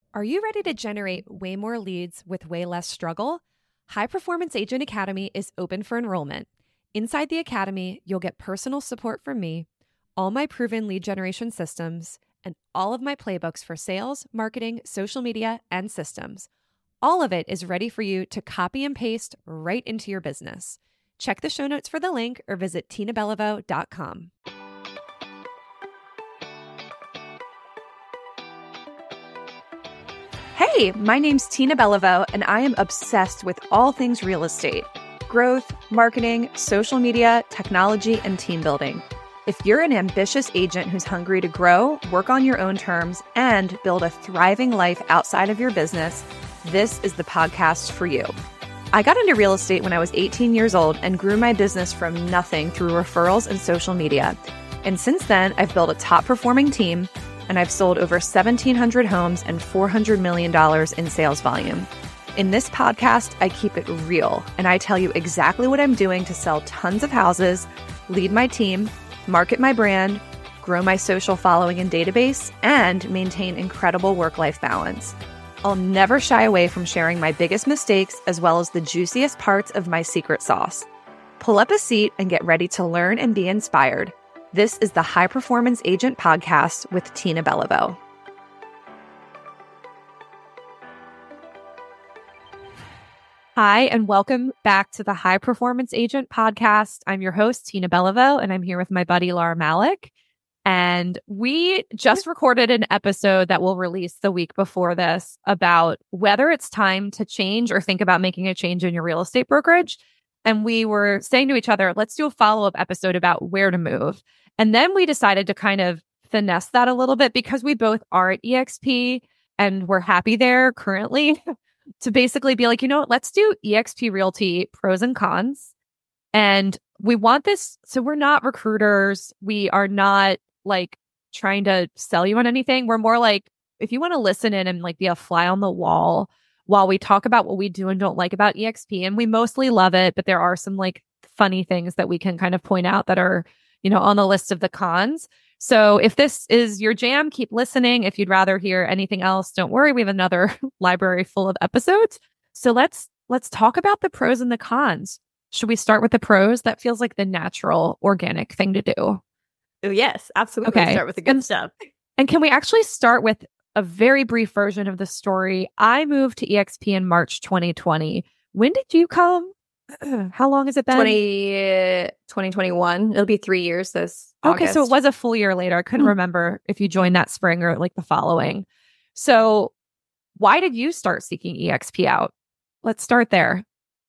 Are you ready to generate way more leads with way less struggle? High Performance Agent Academy is open for enrollment. Inside the academy, you'll get personal support from me, all my proven lead generation systems, and all of my playbooks for sales, marketing, social media, and systems. All of it is ready for you to copy and paste right into your business. Check the show notes for the link or visit tinabelliveau.com. Hey, my name's Tina Belliveau, and I am obsessed with all things real estate, growth, marketing, social media, technology, and team building. If you're an ambitious agent who's hungry to grow, work on your own terms, and build a thriving life outside of your business, this is the podcast for you. I got into real estate when I was 18 years old and grew my business from nothing through referrals and social media. And since then, I've built a top-performing team, and I've sold over 1,700 homes and $400 million in sales volume. In this podcast, I keep it real, and I tell you exactly what I'm doing to sell tons of houses, lead my team, market my brand, grow my social following and database, and maintain incredible work-life balance. I'll never shy away from sharing my biggest mistakes as well as the juiciest parts of my secret sauce. Pull up a seat and get ready to learn and be inspired. This is the High Performance Agent Podcast with Tina Belliveau. Hi, and welcome back to the High Performance Agent Podcast. I'm your host, Tina Belliveau, and I'm here with my buddy, Laura Malik. And we just recorded an episode that will release the week before this about whether it's time to change or think about making a change in your real estate brokerage. And we were saying to each other, let's do a follow-up episode about where to move. And then we decided to kind of finesse that a little bit because we both are at EXP and we're happy there currently to basically be like, you know what, let's do EXP Realty pros and cons. And we want this. So we're not recruiters. We are not like trying to sell you on anything. We're more like, if you want to listen in and like be a fly on the wall while we talk about what we do and don't like about EXP, and we mostly love it, but there are some like funny things that we can kind of point out that are, you know, on the list of the cons. So if this is your jam, keep listening. If you'd rather hear anything else, don't worry. We have another library full of episodes. So let's talk about the pros and the cons. Should we start with the pros? That feels like the natural, organic thing to do. Oh, yes, absolutely. Okay. Start with the good stuff. And can we actually start with a very brief version of the story? I moved to EXP in March 2020. When did you come? How long has it been? 2021. It'll be 3 years this Okay, August. so it was a full year later. I couldn't remember if you joined that spring or like the following. So why did you start seeking EXP out? Let's start there.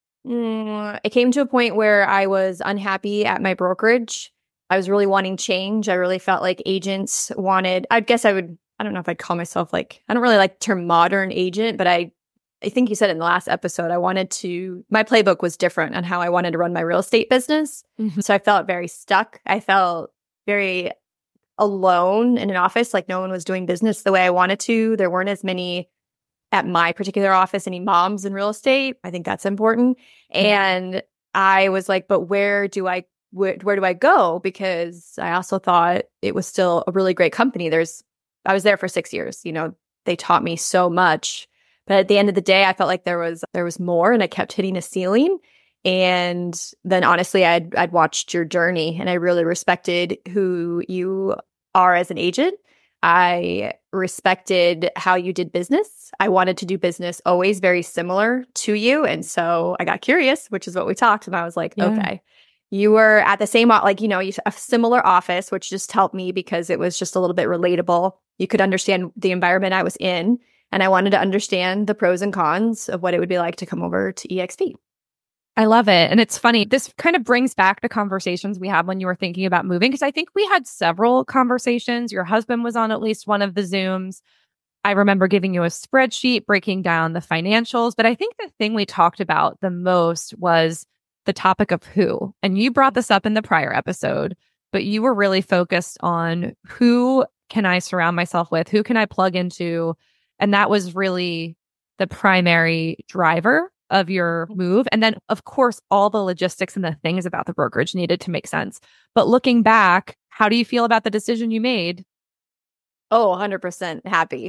It came to a point where I was unhappy at my brokerage. I was really wanting change. I really felt like agents wanted, I don't know if I'd call myself like, I don't really like the term modern agent, but I think you said in the last episode, my playbook was different on how I wanted to run my real estate business. Mm-hmm. So I felt very stuck. I felt very alone in an office, like no one was doing business the way I wanted to. There weren't as many at my particular office, any moms in real estate. I think that's important. And I was like, but where do I go? Because I also thought it was still a really great company. I was there for 6 years. You know, they taught me so much. But at the end of the day, I felt like there was more, and I kept hitting a ceiling. And then honestly, I'd watched your journey, and I really respected who you are as an agent. I respected how you did business. I wanted to do business always very similar to you. And so I got curious, which is what we talked. And I was like, okay, you were at the same, like, you know, a similar office, which just helped me because it was just a little bit relatable. You could understand the environment I was in. And I wanted to understand the pros and cons of what it would be like to come over to EXP. I love it. And it's funny. This kind of brings back the conversations we had when you were thinking about moving, because I think we had several conversations. Your husband was on at least one of the Zooms. I remember giving you a spreadsheet breaking down the financials. But I think the thing we talked about the most was the topic of who. And you brought this up in the prior episode, but you were really focused on who can I surround myself with? Who can I plug into? And that was really the primary driver of your move. And then, of course, all the logistics and the things about the brokerage needed to make sense. But looking back, how do you feel about the decision you made? Oh, 100% happy.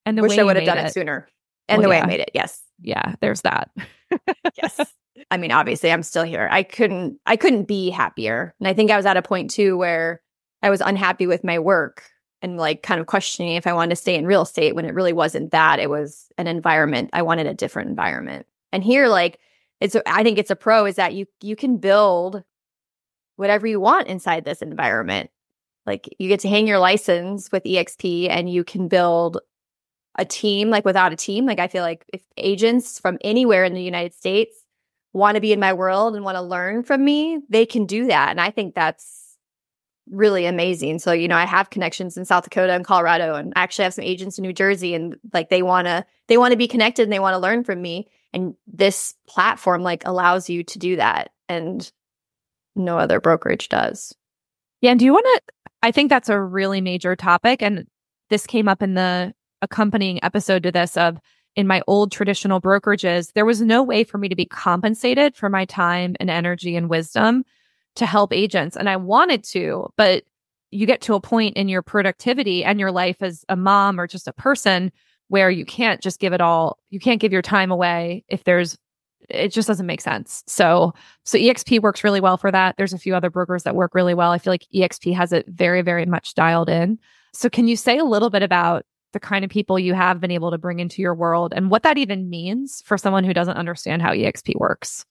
And the Wish way I you would have made done it it. sooner. And Well, the way yeah. I made it. Yes. Yeah, there's that. Yes. I mean, obviously I'm still here. I couldn't be happier. And I think I was at a point too where I was unhappy with my work and like kind of questioning if I wanted to stay in real estate when it really wasn't that. It was an environment. I wanted a different environment. And here, like, I think it's a pro is that you can build whatever you want inside this environment. Like you get to hang your license with EXP and you can build a team like without a team. Like I feel like if agents from anywhere in the United States want to be in my world and want to learn from me, they can do that. And I think that's really amazing. So, I have connections in South Dakota and Colorado, and I actually have some agents in New Jersey, and like they want to be connected and they want to learn from me. And this platform like allows you to do that. And no other brokerage does. Yeah. And do you want to, I think that's a really major topic. And this came up in the accompanying episode to this of in my old traditional brokerages, there was no way for me to be compensated for my time and energy and wisdom to help agents. And I wanted to, but you get to a point in your productivity and your life as a mom or just a person where you can't just give it all. You can't give your time away if it just doesn't make sense. So EXP works really well for that. There's a few other brokers that work really well. I feel like EXP has it very, very much dialed in. So can you say a little bit about the kind of people you have been able to bring into your world and what that even means for someone who doesn't understand how EXP works?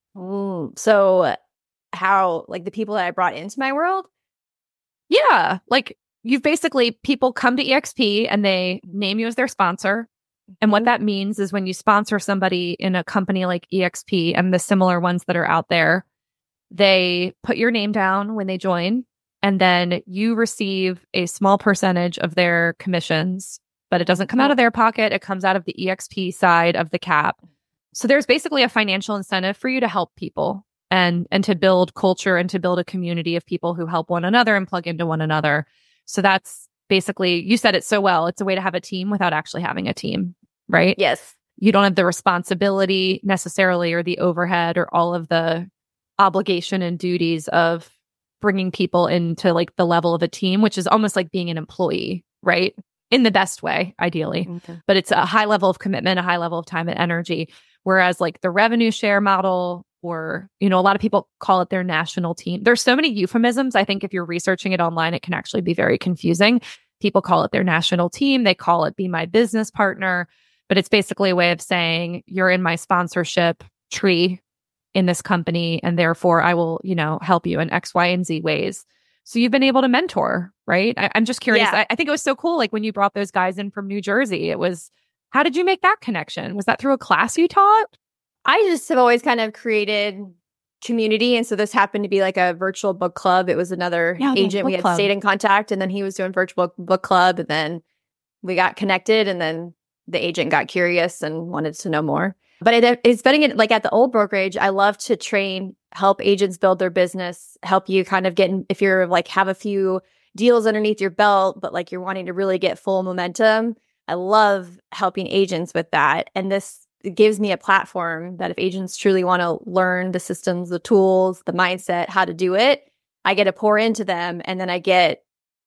So how, like the people that I brought into my world? Yeah. Like you've basically, people come to EXP and they name you as their sponsor. And what that means is when you sponsor somebody in a company like EXP and the similar ones that are out there, they put your name down when they join, and then you receive a small percentage of their commissions, but it doesn't come out of their pocket. It comes out of the EXP side of the cap. So there's basically a financial incentive for you to help people and to build culture and to build a community of people who help one another and plug into one another. So that's basically, you said it so well. It's a way to have a team without actually having a team, right? Yes. You don't have the responsibility necessarily or the overhead or all of the obligation and duties of bringing people into like the level of a team, which is almost like being an employee, right? In the best way, ideally. Okay. But it's a high level of commitment, a high level of time and energy. Whereas like the revenue share model, or, a lot of people call it their national team. There's so many euphemisms. I think if you're researching it online, it can actually be very confusing. People call it their national team. They call it be my business partner. But it's basically a way of saying you're in my sponsorship tree in this company, and therefore I will, help you in X, Y, and Z ways. So you've been able to mentor, right? I'm just curious. Yeah. I think it was so cool. Like when you brought those guys in from New Jersey, how did you make that connection? Was that through a class you taught? I just have always kind of created community. And so this happened to be like a virtual book club. It was another agent we had stayed in contact, and then he was doing virtual book club, and then we got connected, and then the agent got curious and wanted to know more. But it's been like at the old brokerage, I love to train, help agents build their business, help you kind of get in, if you're like have a few deals underneath your belt, but like you're wanting to really get full momentum. I love helping agents with that. And this gives me a platform that if agents truly want to learn the systems, the tools, the mindset, how to do it, I get to pour into them. And then I get,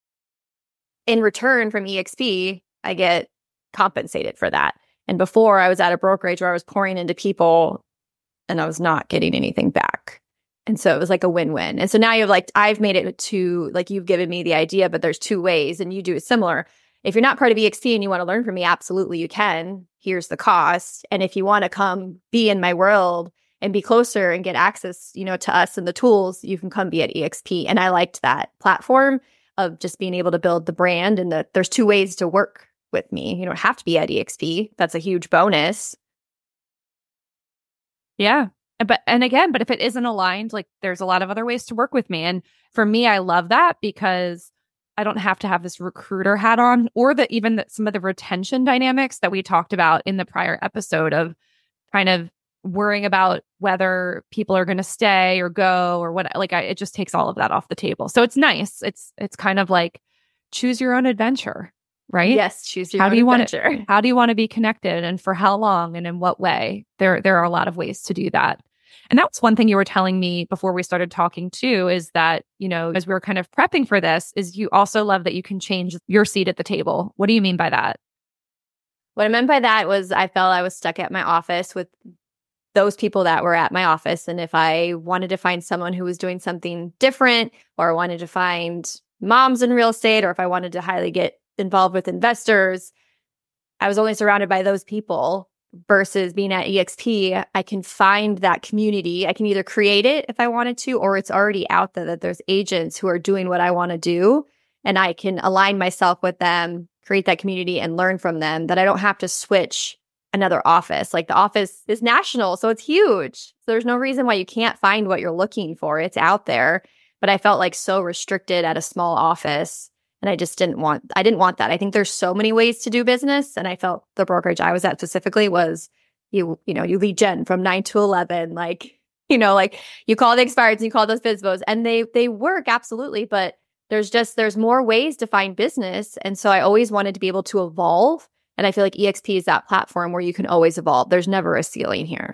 in return from EXP, I get compensated for that. And before I was at a brokerage where I was pouring into people and I was not getting anything back. And so it was like a win-win. And so now I've made it to like, you've given me the idea, but there's two ways and you do it similar. If you're not part of EXP and you want to learn from me, absolutely you can. Here's the cost. And if you want to come be in my world and be closer and get access, to us and the tools, you can come be at EXP. And I liked that platform of just being able to build the brand, and that there's two ways to work with me. You don't have to be at EXP. That's a huge bonus. Yeah. But if it isn't aligned, like there's a lot of other ways to work with me. And for me, I love that because I don't have to have this recruiter hat on, or some of the retention dynamics that we talked about in the prior episode of kind of worrying about whether people are going to stay or go or what. It just takes all of that off the table. So it's nice. It's kind of like choose your own adventure, right? Yes, choose your own adventure. How do you want to be connected, and for how long, and in what way? There are a lot of ways to do that. And that was one thing you were telling me before we started talking too, is that, as we were kind of prepping for this, is you also love that you can change your seat at the table. What do you mean by that? What I meant by that was I felt I was stuck at my office with those people that were at my office. And if I wanted to find someone who was doing something different, or wanted to find moms in real estate, or if I wanted to highly get involved with investors, I was only surrounded by those people. Versus being at EXP, I can find that community. I can either create it if I wanted to, or it's already out there that there's agents who are doing what I want to do. And I can align myself with them, create that community and learn from them, that I don't have to switch another office. Like the office is national, so it's huge. So there's no reason why you can't find what you're looking for. It's out there. But I felt like so restricted at a small office. And I didn't want that. I think there's so many ways to do business. And I felt the brokerage I was at specifically was you lead gen from 9 to 11. Like you call the expireds and you call those FSBOs, and they work absolutely. But there's more ways to find business. And so I always wanted to be able to evolve. And I feel like EXP is that platform where you can always evolve. There's never a ceiling here.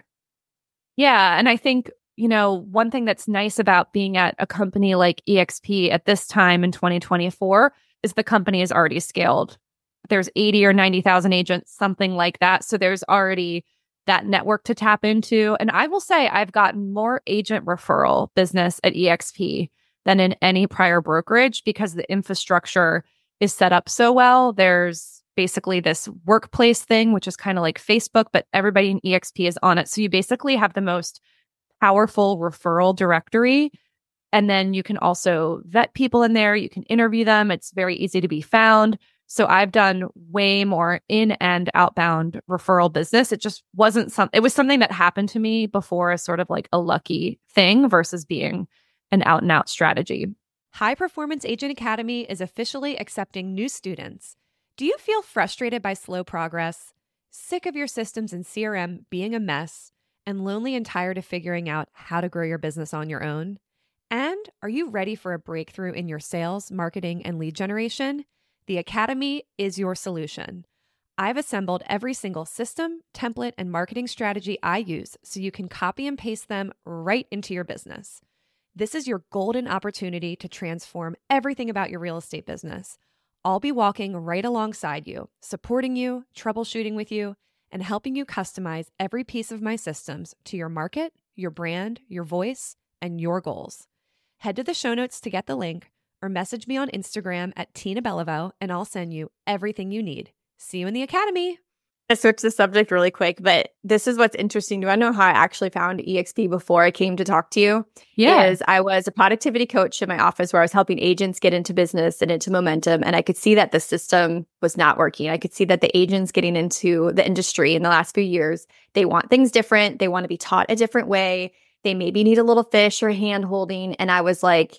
Yeah. And I think, one thing that's nice about being at a company like EXP at this time in 2024 is the company is already scaled. There's 80 or 90,000 agents, something like that. So there's already that network to tap into. And I will say I've gotten more agent referral business at EXP than in any prior brokerage because the infrastructure is set up so well. There's basically this workplace thing, which is kind of like Facebook, but everybody in EXP is on it. So you basically have the most powerful referral directory. And then you can also vet people in there. You can interview them. It's very easy to be found. So I've done way more in and outbound referral business. It just wasn't it was something that happened to me before as sort of like a lucky thing versus being an out and out strategy. High Performance Agent Academy is officially accepting new students. Do you feel frustrated by slow progress, sick of your systems and CRM being a mess, and lonely and tired of figuring out how to grow your business on your own? And are you ready for a breakthrough in your sales, marketing, and lead generation? The Academy is your solution. I've assembled every single system, template, and marketing strategy I use so you can copy and paste them right into your business. This is your golden opportunity to transform everything about your real estate business. I'll be walking right alongside you, supporting you, troubleshooting with you, and helping you customize every piece of my systems to your market, your brand, your voice, and your goals. Head to the show notes to get the link or message me on Instagram at Tina Beliveau and I'll send you everything you need. See you in the Academy. I switched the subject really quick, but this is what's interesting. Do I know how I actually found EXP before I came to talk to you? Yeah. Is I was a productivity coach in my office where I was helping agents get into business and into momentum. And I could see that the system was not working. I could see that the agents getting into the industry in the last few years, they want things different. They want to be taught a different way. They maybe need a little fish or hand holding. And I was like,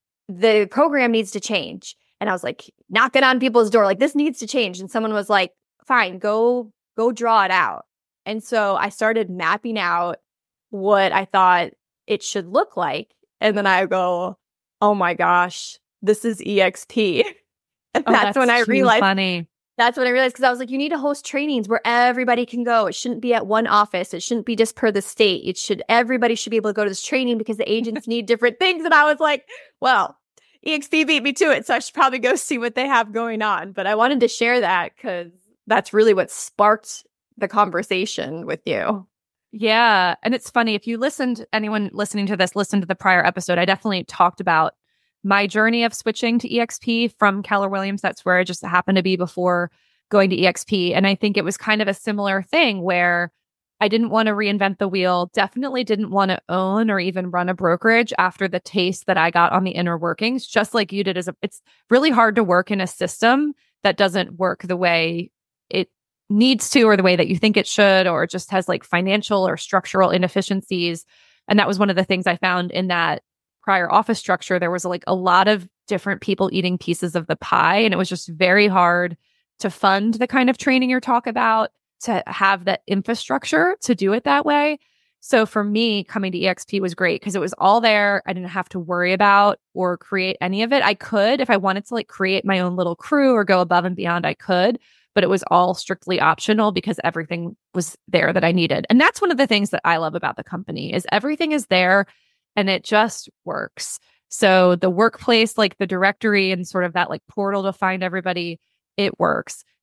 the program needs to change. And I was like, knocking on people's door, like, this needs to change. And someone was like, fine, go draw it out. And so I started mapping out what I thought it should look like. And then I go, oh my gosh, this is EXP. And that's when I realized. Funny. That's when I realized, because I was like, you need to host trainings where everybody can go. It shouldn't be at one office. It shouldn't be just per the state. Everybody should be able to go to this training because the agents need different things. And I was like, well, EXP beat me to it. So I should probably go see what they have going on. But I wanted to share that because that's really what sparked the conversation with you. Yeah. And it's funny, if anyone listening to this, listen to the prior episode, I definitely talked about my journey of switching to EXP from Keller Williams. That's where I just happened to be before going to EXP. And I think it was kind of a similar thing where I didn't want to reinvent the wheel, definitely didn't want to own or even run a brokerage after the taste that I got on the inner workings, just like you did. It's really hard to work in a system that doesn't work the way it needs to, or the way that you think it should, or just has like financial or structural inefficiencies. And that was one of the things I found in that prior office structure. There was like a lot of different people eating pieces of the pie. And it was just very hard to fund the kind of training you're talking about, to have that infrastructure to do it that way. So for me, coming to EXP was great because it was all there. I didn't have to worry about or create any of it. I could, if I wanted to like create my own little crew or go above and beyond, I could, but it was all strictly optional because everything was there that I needed. And that's one of the things that I love about the company is everything is there and it just works. So the workplace, like the directory and sort of that like portal to find everybody, it works.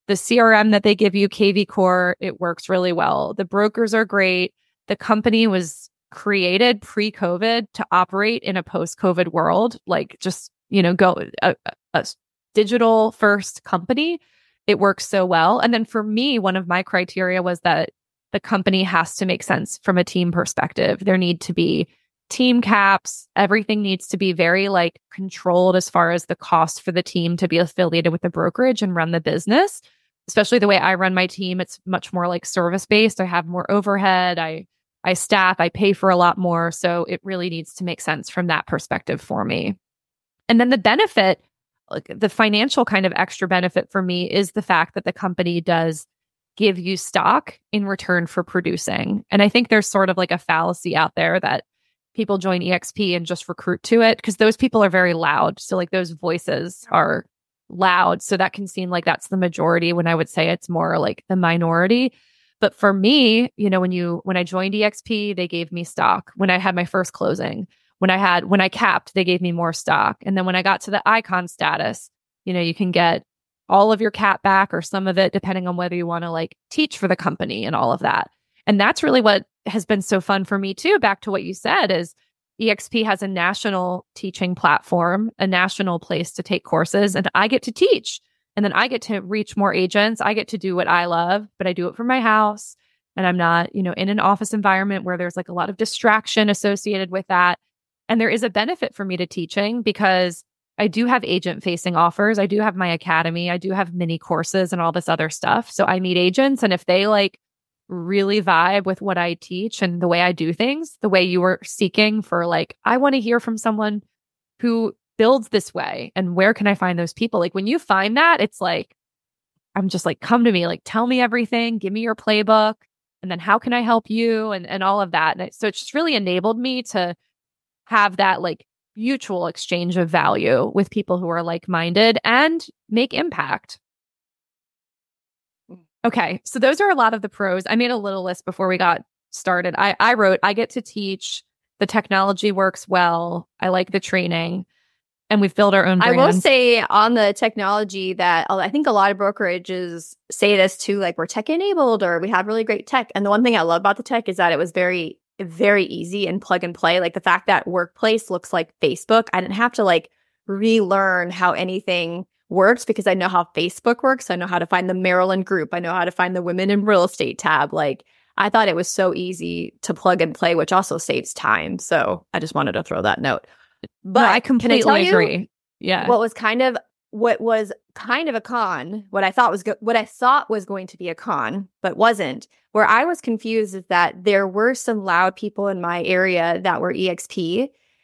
The CRM that they give you, KV Core, it works really well. The brokers are great. The company was created pre-COVID to operate in a post-COVID world, like just, go a digital first company. It works so well. And then for me, one of my criteria was that the company has to make sense from a team perspective. There need to be team caps. Everything needs to be very like controlled as far as the cost for the team to be affiliated with the brokerage and run the business. Especially the way I run my team, it's much more like service based. I have more overhead. I staff, I pay for a lot more. So it really needs to make sense from that perspective for me. And then the benefit, like the financial kind of extra benefit for me is the fact that the company does give you stock in return for producing. And I think there's sort of like a fallacy out there that people join EXP and just recruit to it because those people are very loud. So like those voices are loud. So that can seem like that's the majority when I would say it's more like the minority. But for me, when I joined EXP, they gave me stock. When I had my first closing, when I capped, they gave me more stock. And then when I got to the icon status, you can get all of your cap back or some of it, depending on whether you want to like teach for the company and all of that. And that's really what has been so fun for me too. Back to what you said is EXP has a national teaching platform, a national place to take courses, and I get to teach. And then I get to reach more agents. I get to do what I love, but I do it from my house. And I'm not, in an office environment where there's like a lot of distraction associated with that. And there is a benefit for me to teaching because I do have agent facing offers. I do have my academy. I do have mini courses and all this other stuff. So I meet agents. And if they like really vibe with what I teach and the way I do things, the way you were seeking for like, I want to hear from someone who builds this way and where can I find those people? Like when you find that, it's like, I'm just like, come to me, like tell me everything, give me your playbook, and then how can I help you and all of that. And so it's just really enabled me to have that like mutual exchange of value with people who are like-minded and make impact. Okay, so those are a lot of the pros. I made a little list before we got started. I wrote, I get to teach, the technology works well, I like the training, and we've built our own brand. I will say on the technology that I think a lot of brokerages say this too, like we're tech enabled or we have really great tech. And the one thing I love about the tech is that it was very, very easy and plug and play. Like the fact that Workplace looks like Facebook, I didn't have to like relearn how anything works because I know how Facebook works. I know how to find the Maryland group. I know how to find the women in real estate tab. Like I thought it was so easy to plug and play, which also saves time. So I just wanted to throw that note. But no, I completely agree. Yeah. What was kind of a con, what I thought was going to be a con, but wasn't, where I was confused is that there were some loud people in my area that were EXP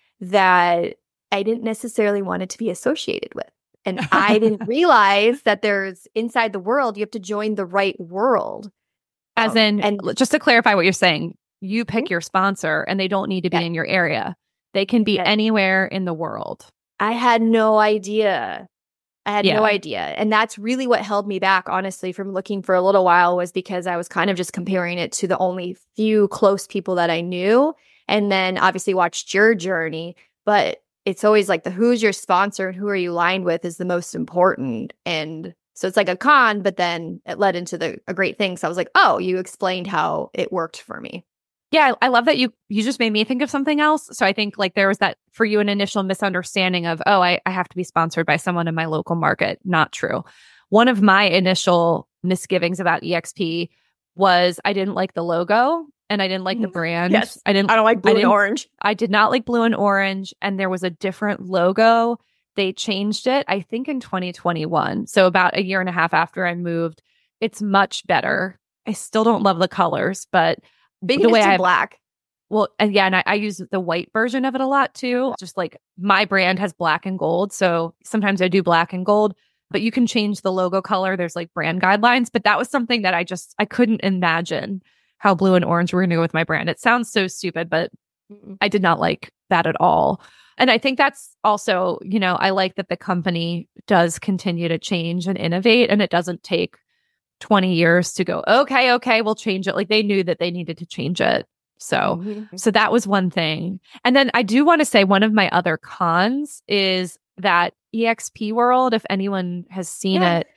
that I didn't necessarily want it to be associated with. And I didn't realize that there's inside the world, you have to join the right world. As in, and just to clarify what you're saying, you pick your sponsor and they don't need to be in your area. They can be anywhere in the world. I had no idea. No idea. And that's really what held me back, honestly, from looking for a little while was because I was kind of just comparing it to the only few close people that I knew. And then obviously watched your journey. But it's always like the who's your sponsor and who are you aligned with is the most important. And so it's like a con, but then it led into a great thing. So I was like, oh, you explained how it worked for me. Yeah, I love that you just made me think of something else. So I think like there was that for you an initial misunderstanding of, oh, I have to be sponsored by someone in my local market. Not true. One of my initial misgivings about EXP was I didn't like the logo and I didn't like the brand. Yes, I don't like blue and orange. I did not like blue and orange. And there was a different logo. They changed it, I think, in 2021. So about a year and a half after I moved. It's much better. I still don't love the colors, but the way I black. Well, and yeah, and I use the white version of it a lot too. Just like my brand has black and gold. So sometimes I do black and gold, but you can change the logo color. There's like brand guidelines, but that was something that I couldn't imagine how blue and orange were going to go with my brand. It sounds so stupid, but I did not like that at all. And I think that's also, I like that the company does continue to change and innovate, and it doesn't take 20 years to go, okay, we'll change it. Like they knew that they needed to change it. So that was one thing. And then I do want to say one of my other cons is that EXP World, if anyone has seen it,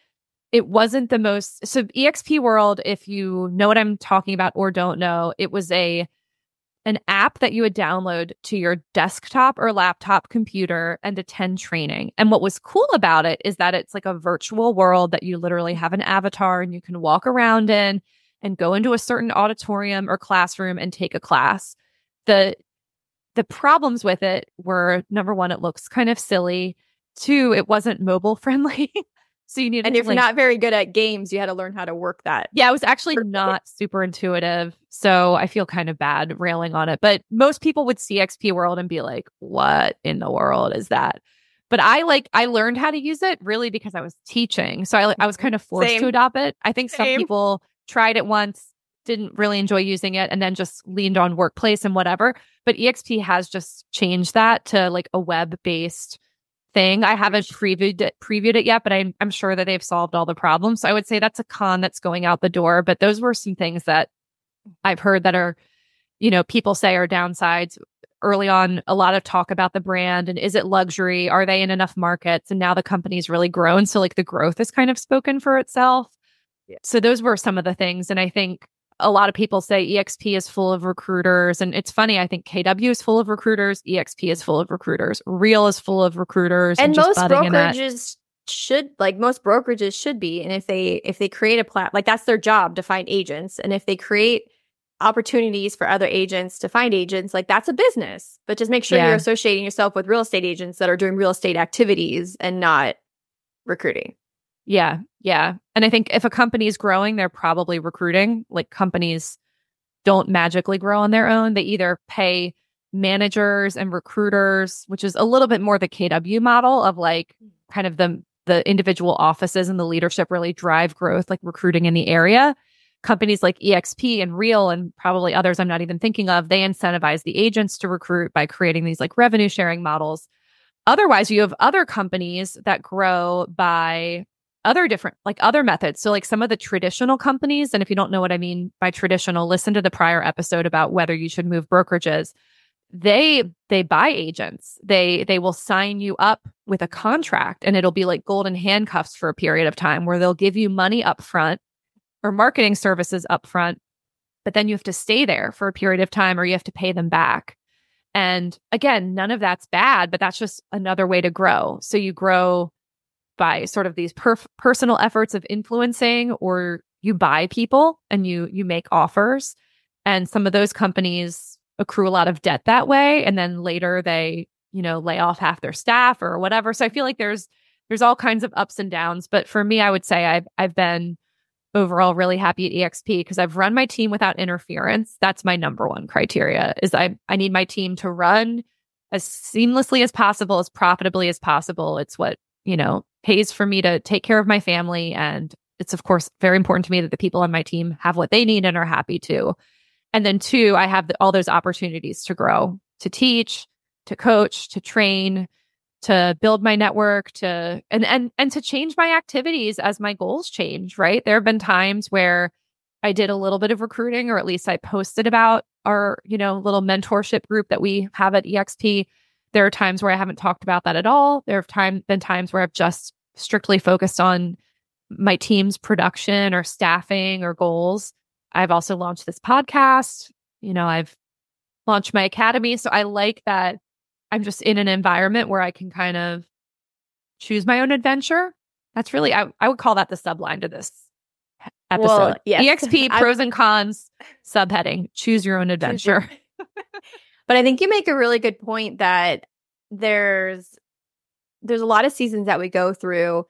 it wasn't the most. So eXp World, if you know what I'm talking about or don't know, it was an app that you would download to your desktop or laptop computer and attend training. And what was cool about it is that it's like a virtual world that you literally have an avatar and you can walk around in and go into a certain auditorium or classroom and take a class. The problems with it were, number one, it looks kind of silly. Two, it wasn't mobile friendly. So you needed and if you're not very good at games, you had to learn how to work that. Yeah, it was actually not super intuitive. So I feel kind of bad railing on it. But most people would see XP World and be like, what in the world is that? But I learned how to use it really because I was teaching. So I was kind of forced to adopt it. I think some people tried it once, didn't really enjoy using it, and then just leaned on Workplace and whatever. But EXP has just changed that to like a web-based thing. I haven't previewed it yet, but I'm sure that they've solved all the problems. So I would say that's a con that's going out the door. But those were some things that I've heard that are, people say are downsides. Early on, a lot of talk about the brand and is it luxury? Are they in enough markets? And now the company's really grown. So like the growth has kind of spoken for itself. Yeah. So those were some of the things. And I think a lot of people say EXP is full of recruiters. And it's funny, I think KW is full of recruiters. EXP is full of recruiters. Real is full of recruiters. And most brokerages should be. And if they create like that's their job to find agents. And if they create opportunities for other agents to find agents, like that's a business. But just make sure you're associating yourself with real estate agents that are doing real estate activities and not recruiting. Yeah. Yeah. And I think if a company is growing, they're probably recruiting. Like companies don't magically grow on their own. They either pay managers and recruiters, which is a little bit more the KW model of like kind of the individual offices and the leadership really drive growth, like recruiting in the area. Companies like EXP and Real and probably others I'm not even thinking of, they incentivize the agents to recruit by creating these like revenue sharing models. Otherwise, you have other companies that grow by other methods. So like some of the traditional companies, and if you don't know what I mean by traditional, listen to the prior episode about whether you should move brokerages. They buy agents. They will sign you up with a contract and it'll be like golden handcuffs for a period of time where they'll give you money up front or marketing services up front, but then you have to stay there for a period of time or you have to pay them back. And again, none of that's bad, but that's just another way to grow. So you grow by sort of these personal efforts of influencing, or you buy people and you make offers. And some of those companies accrue a lot of debt that way. And then later they, lay off half their staff or whatever. So I feel like there's all kinds of ups and downs. But for me, I would say I've been overall really happy at EXP because I've run my team without interference. That's my number one criteria is I need my team to run as seamlessly as possible, as profitably as possible. It's what, pays for me to take care of my family. And it's, of course, very important to me that the people on my team have what they need and are happy to. And then two, I have all those opportunities to grow, to teach, to coach, to train, to build my network, and to change my activities as my goals change, right? There have been times where I did a little bit of recruiting, or at least I posted about our, little mentorship group that we have at EXP. There are times where I haven't talked about that at all. There have been times where I've just strictly focused on my team's production or staffing or goals. I've also launched this podcast. I've launched my academy. So I like that I'm just in an environment where I can kind of choose my own adventure. That's really, I would call that the subline to this episode. Well, yes. EXP pros and cons subheading, choose your own adventure. But I think you make a really good point that there's a lot of seasons that we go through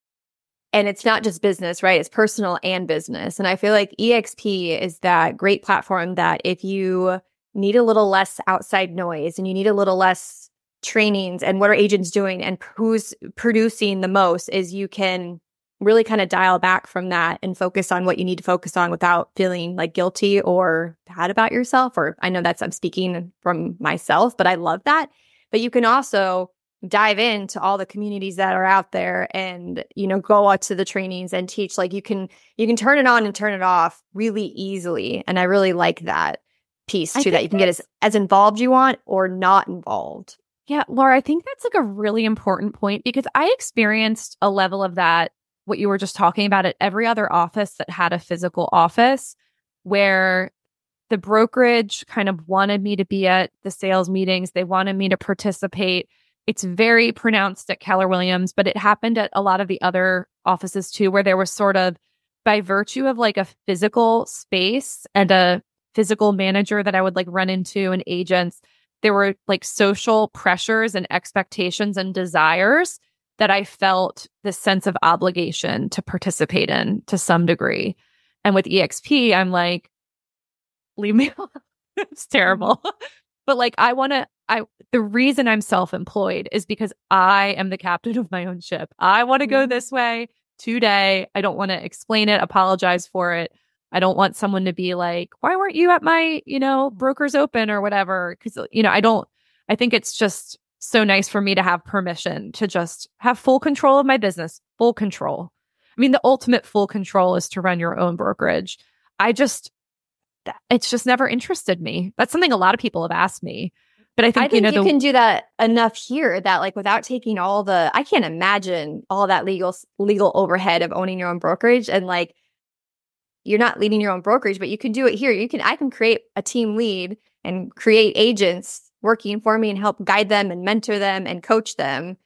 and it's not just business, right? It's personal and business. And I feel like EXP is that great platform that if you need a little less outside noise and you need a little less trainings and what are agents doing and who's producing the most, is you can really kind of dial back from that and focus on what you need to focus on without feeling like guilty or bad about yourself. Or I know I'm speaking from myself, but I love that. But you can also dive into all the communities that are out there and, go out to the trainings and teach. Like you can turn it on and turn it off really easily. And I really like that piece too, that you can get as involved you want or not involved. Yeah, Laura, I think that's like a really important point because I experienced a level of that what you were just talking about at every other office that had a physical office, where the brokerage kind of wanted me to be at the sales meetings. They wanted me to participate. It's very pronounced at Keller Williams, but it happened at a lot of the other offices too, where there was sort of, by virtue of like a physical space and a physical manager that I would like run into and agents, there were like social pressures and expectations and desires that I felt this sense of obligation to participate in to some degree. And with EXP, I'm like, leave me alone. It's terrible. But like, the reason I'm self-employed is because I am the captain of my own ship. I want to go this way today. I don't want to explain it, apologize for it. I don't want someone to be like, why weren't you at my, broker's open or whatever? Because, I think it's just so nice for me to have permission to just have full control of my business, full control. I mean, the ultimate full control is to run your own brokerage. It's just never interested me. That's something a lot of people have asked me. But I think you can do that enough here that like without taking I can't imagine all that legal overhead of owning your own brokerage. And like, you're not leading your own brokerage, but you can do it here. I can create a team lead and create agents working for me and help guide them and mentor them and coach them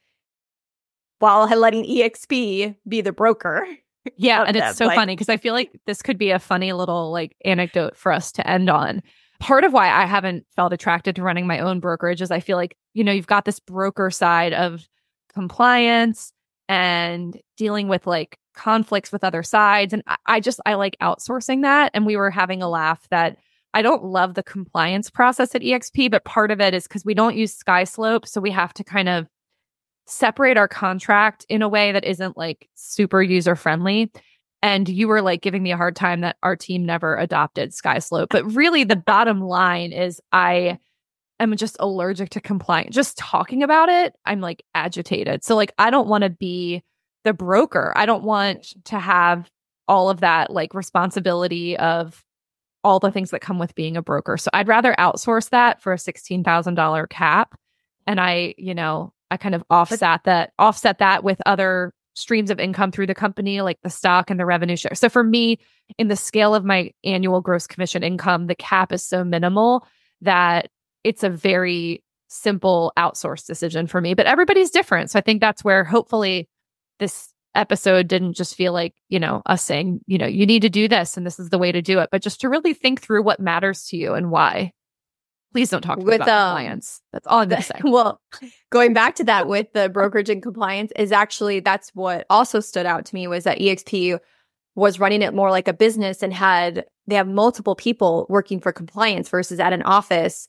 while letting EXP be the broker. Yeah. And it's so funny because I feel like this could be a funny little like anecdote for us to end on. Part of why I haven't felt attracted to running my own brokerage is I feel like, you've got this broker side of compliance and dealing with like conflicts with other sides. And I like outsourcing that. And we were having a laugh that I don't love the compliance process at EXP, but part of it is because we don't use SkySlope. So we have to kind of separate our contract in a way that isn't like super user friendly. And you were like giving me a hard time that our team never adopted SkySlope. But really the bottom line is I am just allergic to compliance. Just talking about it, I'm like agitated. So like, I don't want to be the broker. I don't want to have all of that like responsibility of all the things that come with being a broker. So I'd rather outsource that for a $16,000 cap. And I kind of offset that with other streams of income through the company, like the stock and the revenue share. So for me, in the scale of my annual gross commission income, the cap is so minimal that it's a very simple outsource decision for me. But everybody's different. So I think that's where hopefully this episode didn't just feel like, us saying, you need to do this and this is the way to do it, but just to really think through what matters to you and why. Please don't talk about compliance. That's all I'm going to say. Well, going back to that with the brokerage and compliance is actually, that's what also stood out to me was that EXP was running it more like a business and they have multiple people working for compliance versus at an office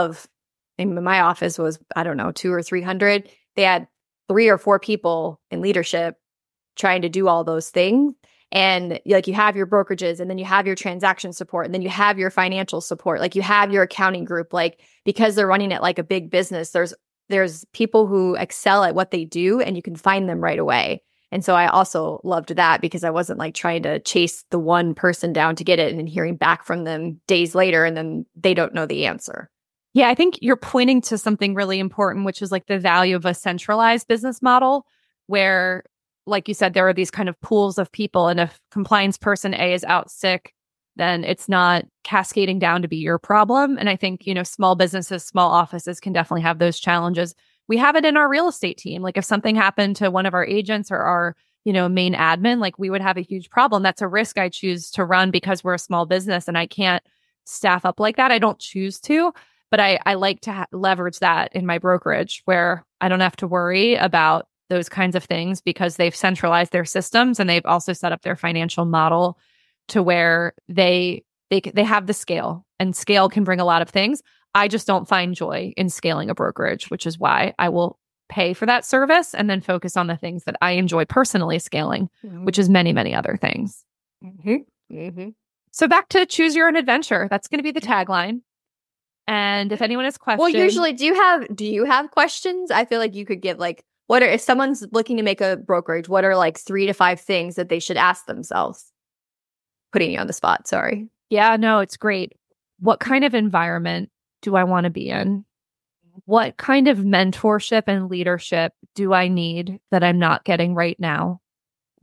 my office was, I don't know, 200 or 300. They had 3 or 4 people in leadership trying to do all those things. And like you have your brokerages and then you have your transaction support and then you have your financial support, like you have your accounting group, like because they're running it like a big business, there's people who excel at what they do and you can find them right away. And so I also loved that because I wasn't like trying to chase the one person down to get it and then hearing back from them days later and then they don't know the answer. Yeah, I think you're pointing to something really important, which is like the value of a centralized business model where, like you said, there are these kind of pools of people. And if compliance person A is out sick, then it's not cascading down to be your problem. And I think, small businesses, small offices can definitely have those challenges. We have it in our real estate team. Like if something happened to one of our agents or our, main admin, like we would have a huge problem. That's a risk I choose to run because we're a small business and I can't staff up like that. I don't choose to, but I like to leverage that in my brokerage where I don't have to worry about those kinds of things because they've centralized their systems and they've also set up their financial model to where they have the scale, and scale can bring a lot of things. I just don't find joy in scaling a brokerage, which is why I will pay for that service and then focus on the things that I enjoy personally scaling, which is many, many other things. Mm-hmm. Mm-hmm. So back to choose your own adventure. That's going to be the tagline. And if anyone has questions, well, usually, do you have questions? I feel like you could give like, if someone's looking to make a brokerage, what are like 3 to 5 things that they should ask themselves? Putting you on the spot, sorry. Yeah, no, it's great. What kind of environment do I want to be in? What kind of mentorship and leadership do I need that I'm not getting right now?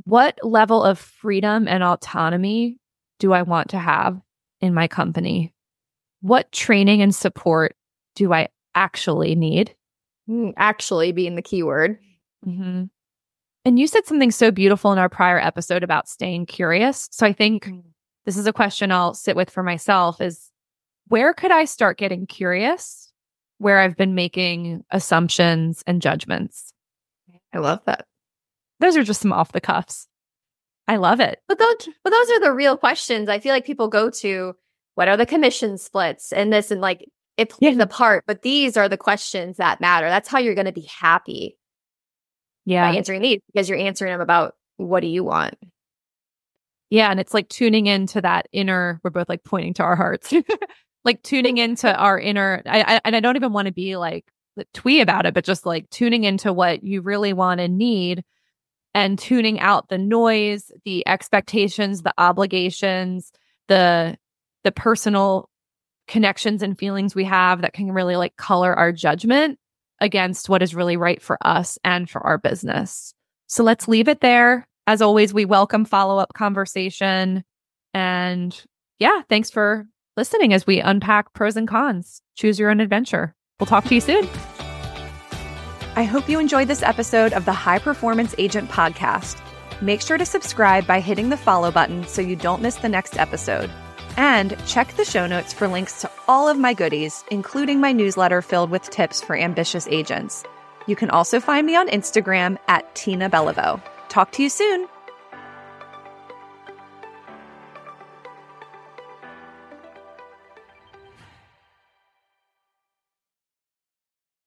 What level of freedom and autonomy do I want to have in my company? What training and support do I actually need? Actually being the key word. Mm-hmm. And you said something so beautiful in our prior episode about staying curious. So I think this is a question I'll sit with for myself is, where could I start getting curious where I've been making assumptions and judgments? I love that. Those are just some off the cuffs. I love it. But those are the real questions I feel like people go to. What are the commission splits and this, and like it plays a part, but these are the questions that matter. That's how you're going to be happy. Yeah. By answering these, because you're answering them about what do you want? Yeah. And it's like tuning into that inner, we're both like pointing to our hearts, like tuning into our inner, and I don't even want to be like twee about it, but just like tuning into what you really want and need and tuning out the noise, the expectations, the obligations, the personal connections and feelings we have that can really like color our judgment against what is really right for us and for our business. So let's leave it there. As always, we welcome follow-up conversation. And yeah, thanks for listening as we unpack pros and cons. Choose your own adventure. We'll talk to you soon. I hope you enjoyed this episode of the High Performance Agent Podcast. Make sure to subscribe by hitting the follow button so you don't miss the next episode. And check the show notes for links to all of my goodies, including my newsletter filled with tips for ambitious agents. You can also find me on Instagram at Tina Beliveau. Talk to you soon.